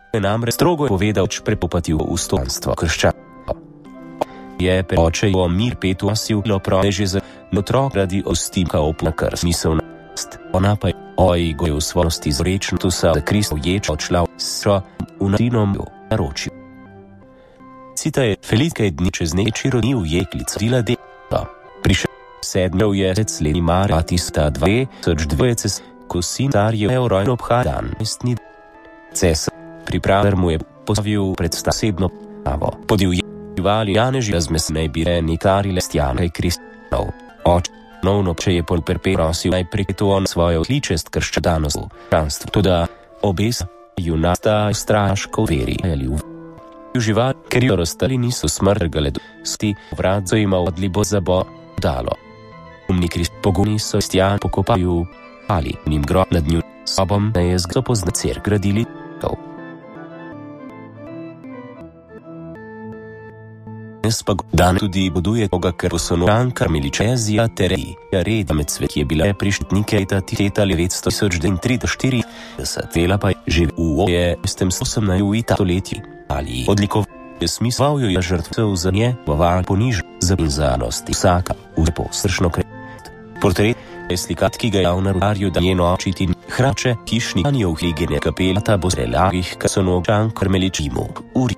je namreč strogo povedal prepopati v ustojanstvo krščanstva. Je oče o mir petuasil loprone že za notrok radi ostimka opna krst misel na krst. Ona pa je ojgo je v svojosti zrečna tu sa da Kristov ječa odšla sro v nadinom naročju. Cita je Felitkaj dni čez neči rodni v jeklico dila dela. Prišel 7. jesec leni mar 2020, ko sin Darje rojno obhaja dan mestni cesar. Pripraver mu je postavil predstavsebno pravo. Podivjali Janeži razmesnej bire nekarile stjankaj Kristov. Oče novno če je pol perpe prosil najprej to on svojo odličest krščadanost v krščanstvu. Toda obesa junasta straško veri ali v živali, ker jo razstali niso smrgale dosti, vrat zojima odlibo za bo dalo. Umni pogoni so stjan pokopaju ali njim grob nad nju sobom ne je zgo pozna cer gradili kov. Danes tudi buduje koga, ker so noran karmeličezija tereji. Reda med svet je bila prištnike leta 1934, vela pa je živ v oje s tem 18 v stoletji. Ali odlikov je smisval jo je žrtvev za nje, boval poniž za pinzanost vsaka v posršno kret. Portret je slikat, ki ga je v narudarju da njeno očiti hrače, hišni anjo v higene kapelata bo zrelagih, ka so nočan karmeličimu uri.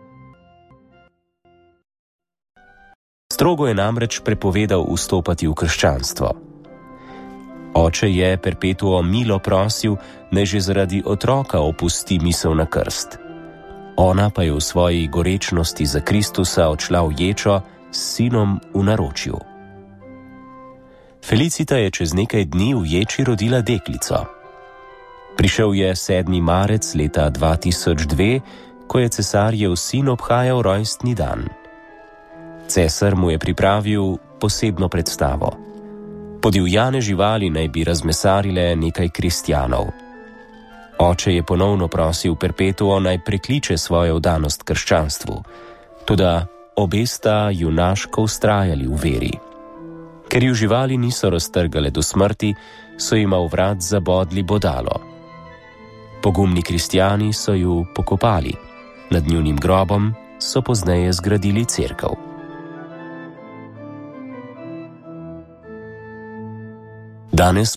Strogo je namreč prepovedal vstopati v krščanstvo. Oče je perpetuo milo prosil, ne že zaradi otroka opusti misel na krst. Ona pa je v svoji gorečnosti za Kristusa odšla v ječo s sinom v naročju. Felicita je čez nekaj dni v ječi rodila deklico. Prišel je 7. marec leta 2002, ko je cesarjev sin obhajal rojstni dan. Cesar mu je pripravil posebno predstavo. Podivjane živali naj bi razmesarile nekaj kristjanov. Oče je ponovno prosil perpetuo naj prekliče svojo vdanost krščanstvu, toda obe sta junaško vztrajali v veri. Ker ju živali niso raztrgale do smrti, so jima v vrat zabodli bodalo. Pogumni kristjani so ju pokopali, nad njunim grobom so pozneje zgradili cerkev. Danes